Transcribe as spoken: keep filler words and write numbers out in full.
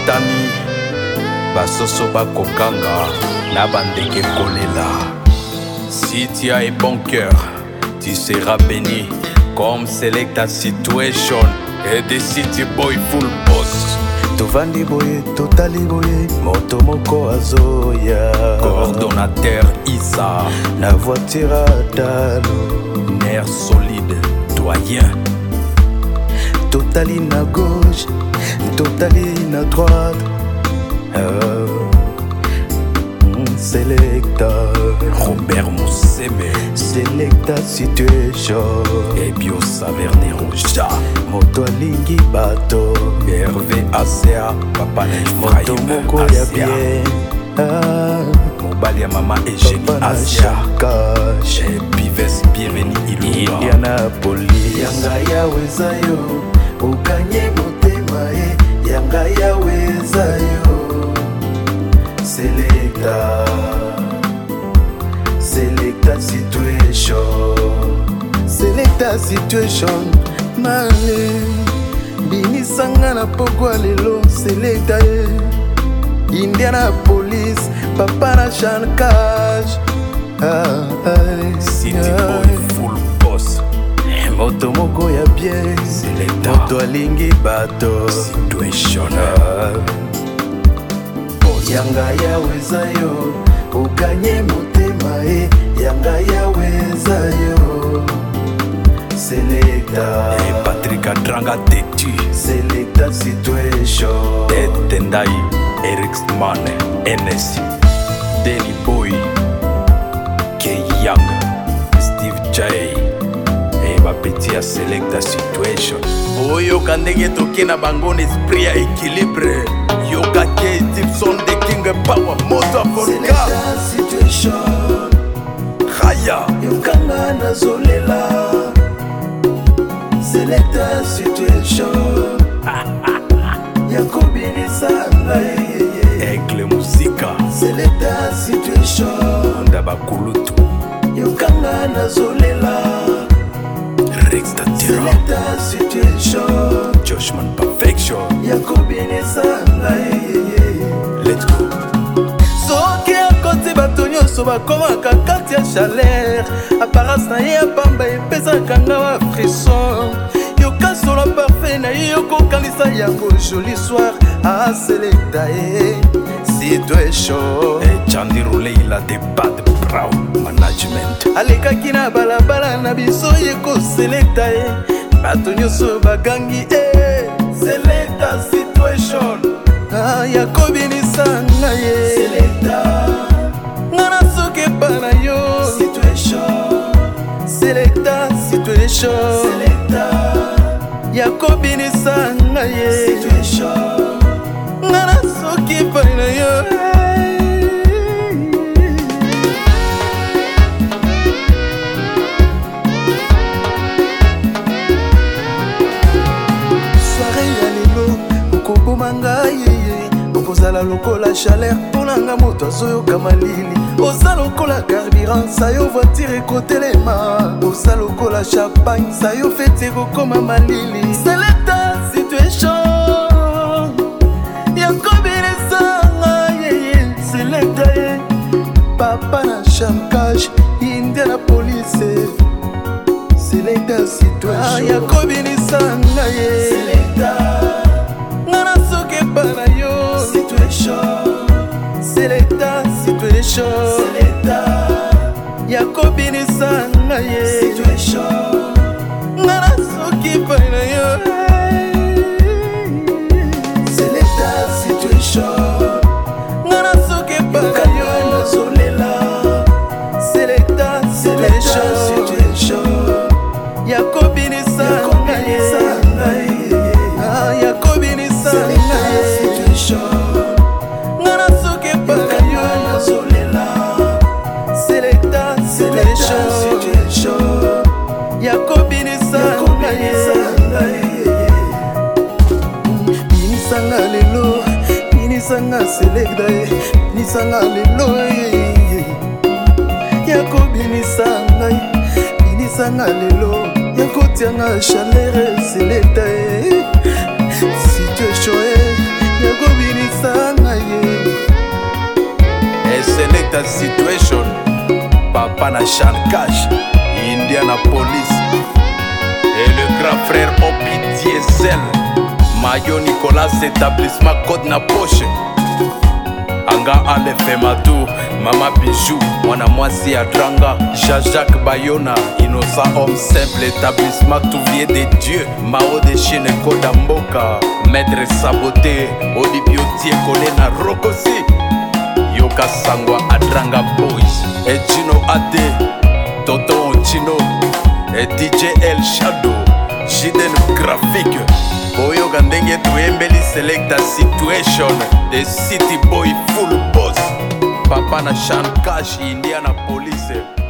Tani basoso bakokanga na bandeke kolela. Si tu as un bon cœur, tu seras béni comme Selecta Situation et the City Boy Full Boss. Tovandi boye, totali boye, moto moko azoya. Coordonnateur Isa, na voiture à talo. Nerf solide, doyen. Totali na gauche, totali na droite. Oh. Selecta Robert Moussebe, Selecta Situation et Bio Saverne Rouja, moto alingi bato. Hervé Asea, Papa moto moko ya Asea, bien. Ah, mobali ya mama Eugénie Asea, et Pives bienvenue Ilunga, Indianapolis. Yanga ya weza yo, ukanye motema e. Yanga ya weza yo, Selecta, Selecta Situation, Selecta Situation. Male binisanga na pokwa lelo. Selecta e Indianapolis, papa na Shankaj. Ah, ah, City ah. Boy Full Boss, moto moko ya bien. Selecta moto alingi bato. Situation. Yanga ya weza yo, ukanye motema e. Yanga ya weza yo, Selecta Et Patrick Adrang Tetu, Selecta Situation. et Tendai Ericsman, N S, Danny Boy, K Young, Steve J, et ma petite Selecta Situation. Oyo kandenge toke na bangon esprit à équilibre. Yoga K Gibson the King Power Moto Africa. Selecta Situation. Raya Yokanga na zolela. Selecta Situation. Yakobini sanga ye. Aigle Musica, Selecta Situation. Ndabakulutu, Yokanga na zolela. Rex Tatira, Selecta Situation. Joshman Perfection. Yakobini sanga ye. Let's go. Soki akoti bato nyonso bakomaka kati ya chaleur. Apparence na ye apamba epesaka nga wa frisson. Yokasola parfait na ye yokokanisa yango joli soir. Ah, Selecta e Situation. Et Chandy Roulé, il a des bad brown management. Alekaki na balabala na biso yeko Selecta e. Bato nyonso bagangi e. Selecta Situation. Ah, yakobinisa nga ye. Selecta ngana soke pa na yo. Situation. Selecta Situation. Selecta yakobinisa nga ye. Situation ngana soke pa na yo. Soirée ya lelo okoboma nga yeye. Okozala lokola chaleur mpona moto azoyoka malili. Oza lokola carburant sayo voiture ekotelema. Oza lokola champagne sayo fete ekokoma malili. Selecta Situation yakobilisanga yeye. Selecta ye papa na Shankaj Indianapolis. Selecta Situation yakobilisanga ye. Selecta ngana soke pa na yo. Situation. Selecta Situation. Selecta yakobinisa nga ye. Situation ngana soke pa na yo. Selecta Situation ngana soke pa na yo. Nazolela. Selecta Situation yakobinisa nga ye. Ah, yakobinisa nga ye. Ngana soke pa na yo. Nazolela. Selecta Situation yakobinisa nga ye. Binisanga lelo, binisanga Selecta ye. Binisanga lelo ye. Yakobinisa nga ye. Binisanga lelo yakotianga chaleur. Selecta ye Situation yakobinisa papa na Sean Cash, Indianapolis. Et le grand frère Obi Diesel, Mayo Nicolas, établissement Côte na poche. Anga Ale Fematu, Mama Bijou, Mwana Mwasi Adranga, Jean-Jacques Bayona, Innocent homme simple, établissement Touvier des dieux, Mao de Chine Kodamboka, Maître Saboté, Olibio Tiekole na Rokosi, Yoka Sangwa Adranga Boys, et Gino Ade, Toto Chino, et D J El Shadow, Jiden Graphique, Boyo Gandenge Tuembeli Selecta Situation, The City Boy Full Boss, Papa na Sean Cash, Indianapolis.